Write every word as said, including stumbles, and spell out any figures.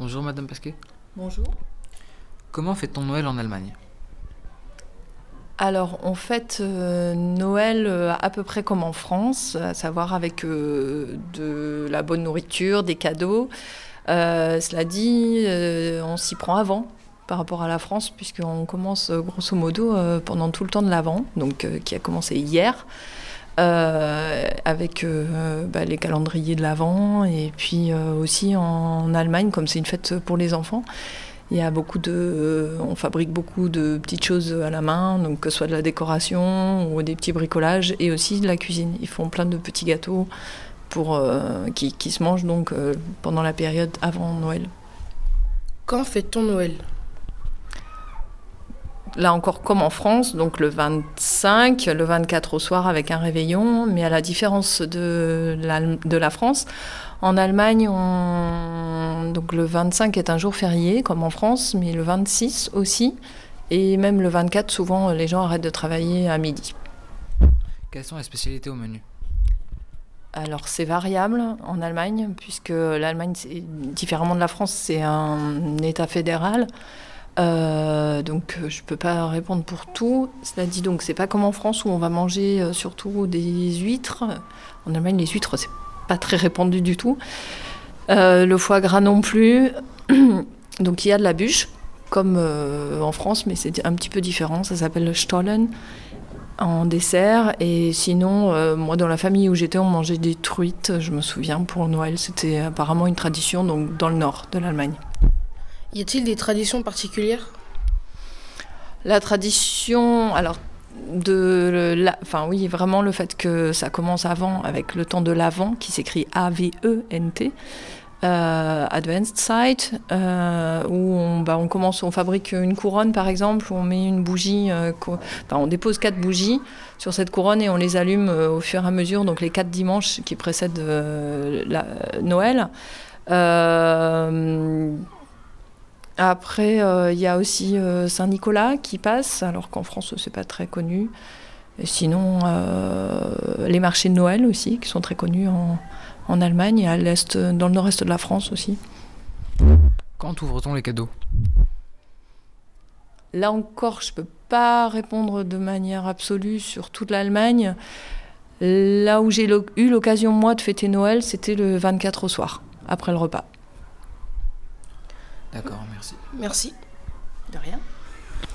Bonjour Madame Pasquet. Bonjour. Comment fête-t-on Noël en Allemagne? Alors, on fête euh, Noël euh, à peu près comme en France, à savoir avec euh, de la bonne nourriture, des cadeaux. Euh, cela dit, euh, on s'y prend avant par rapport à la France, puisqu'on commence euh, grosso modo euh, pendant tout le temps de l'Avent, donc euh, qui a commencé hier, euh, avec euh, bah, les calendriers de l'Avent, et puis euh, aussi en Allemagne, comme c'est une fête pour les enfants. Il y a beaucoup de, euh, on fabrique beaucoup de petites choses à la main, donc que ce soit de la décoration ou des petits bricolages, et aussi de la cuisine. Ils font plein de petits gâteaux pour, euh, qui, qui se mangent donc euh, pendant la période avant Noël. Quand fête-t-on Noël? Là encore comme en France, donc le vingt-cinq, le vingt-quatre au soir avec un réveillon, mais à la différence de la, de la France, en Allemagne, on... donc le vingt-cinq est un jour férié comme en France, mais le vingt-six aussi, et même le vingt-quatre, souvent les gens arrêtent de travailler à midi. Quelles sont les spécialités au menu? Alors c'est variable en Allemagne, puisque l'Allemagne, c'est, différemment de la France, c'est un État fédéral. Euh, donc je ne peux pas répondre pour tout. Cela dit, donc c'est pas comme en France où on va manger euh, surtout des huîtres. En Allemagne, les huîtres, c'est pas très répandu du tout. Euh, le foie gras non plus. Donc il y a de la bûche, comme euh, en France, mais c'est un petit peu différent. Ça s'appelle le Stollen en dessert. Et sinon, euh, moi dans la famille où j'étais, on mangeait des truites, je me souviens, pour Noël. C'était apparemment une tradition donc, dans le nord de l'Allemagne. Y a-t-il des traditions particulières? La tradition, alors, de la, enfin oui, vraiment le fait que ça commence avant, avec le temps de l'Avent, qui s'écrit A V E N T, euh, Adventszeit, euh, où on, bah, on commence, on fabrique une couronne par exemple, où on met une bougie, euh, co- enfin on dépose quatre bougies sur cette couronne et on les allume euh, au fur et à mesure, donc les quatre dimanches qui précèdent euh, la, Noël. Euh, Après, il euh, y a aussi euh, Saint-Nicolas qui passe, alors qu'en France, c'est pas très connu. Et sinon, euh, les marchés de Noël aussi, qui sont très connus en, en Allemagne et à l'est, dans le nord-est de la France aussi. Quand ouvre-t-on les cadeaux? Là encore, je peux pas répondre de manière absolue sur toute l'Allemagne. Là où j'ai lo- eu l'occasion, moi, de fêter Noël, c'était le vingt-quatre au soir, après le repas. D'accord, merci. Merci. De rien.